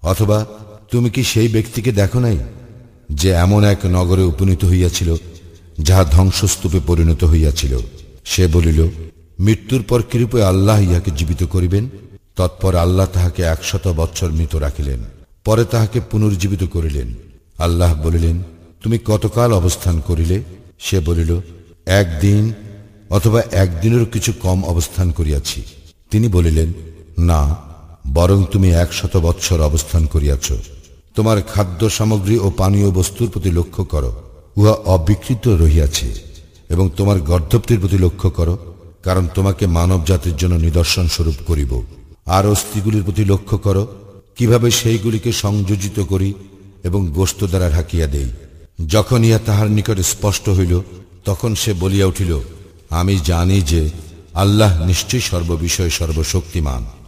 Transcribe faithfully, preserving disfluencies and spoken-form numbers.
অথবা তুমি কি সেই ব্যক্তিকে দেখো নাই যে এমন এক নগরে উপনীত হইয়াছিল যাহা ধ্বংসস্তূপে পরিণত হইয়াছিল? সে বলিল, মৃত্যুর পর কিরূপে আল্লাহ ইহাকে জীবিত করিবেন? তৎপর আল্লাহ তাহাকে একশত বৎসর মৃত রাখিলেন, পরে তাহাকে পুনর্জীবিত করিলেন। আল্লাহ বলিলেন, তুমি কতকাল অবস্থান করিলে? সে বলিল, একদিন অথবা একদিনেরও কিছু কম অবস্থান করিয়াছি। তিনি বলিলেন, না, বরং তুমি একশত বৎসর অবস্থান করিয়াছ। তোমার খাদ্য সামগ্রী ও পানীয় বস্তুর প্রতি লক্ষ্য করো, উহা অবিকৃত রহিয়াছে, এবং তোমার গর্ধবটির প্রতি লক্ষ্য করো, কারণ তোমাকে মানব জাতির জন্য নিদর্শন স্বরূপ করিব। আর অস্থিগুলির প্রতি লক্ষ্য করো, কিভাবে সেইগুলিকে সংযোজিত করি এবং গোশত দ্বারা ঢাকিয়া দেই। যখন ইহা তাহার নিকট স্পষ্ট হইল, তখন সে বলিয়া উঠিল, আমি জানি যে আল্লাহ নিশ্চয়ই সর্ববিষয়ে সর্বশক্তিমান।